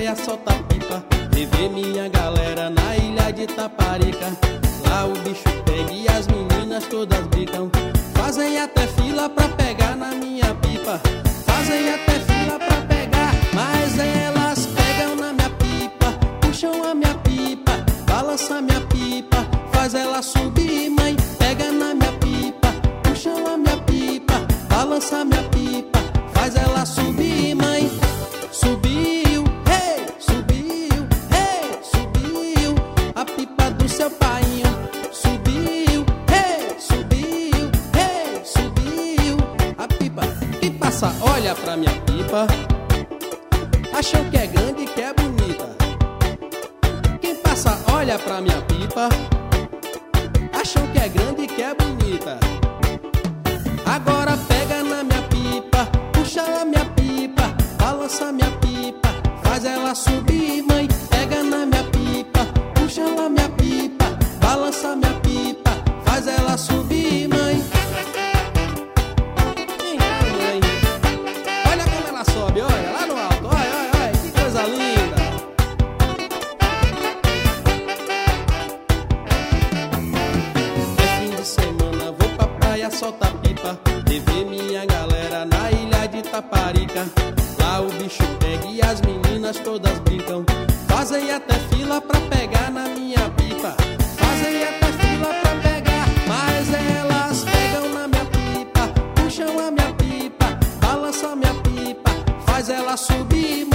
praia, solta pipa. Rever minha galera na ilha de Taparica. Lá o bicho pega e as meninas todas brincam. Fazem até fila pra pegar na minha pipa. Fazem até fila pra pegar, mas elas pegam na minha pipa. Puxam a minha pipa, balança a minha pipa. Faz ela subir, mãe, pega na minha pipa. Puxam a minha pipa, balança a minha pipa. Faz ela subir, mãe. Subiu, hey, subiu, hey, subiu. A pipa do seu painho. Subiu, hey, subiu, hey, subiu. A pipa, quem passa olha pra minha pipa. Acham que é grande e que é bonita. Quem passa olha pra minha pipa. Acham que é grande e que é bonita. Agora pega na minha pipa, puxa a minha pipa, balança a minha pipa, faz ela subir, mãe. Pega na minha pipa, puxa a minha pipa, balança a minha pipa, faz ela subir, mãe. Então, mãe, olha como ela sobe, olha, lá no alto, olha, olha, olha, que coisa linda. É fim de semana, vou pra praia, solta pipa. Rever minha galera na ilha de Taparica. Lá o bicho pega e as meninas todas brincam. Fazem até fila pra pegar na minha pipa. Fazem até fila pra pegar, mas elas pegam na minha pipa. Puxam a minha pipa, balançam a minha pipa. Faz ela subir.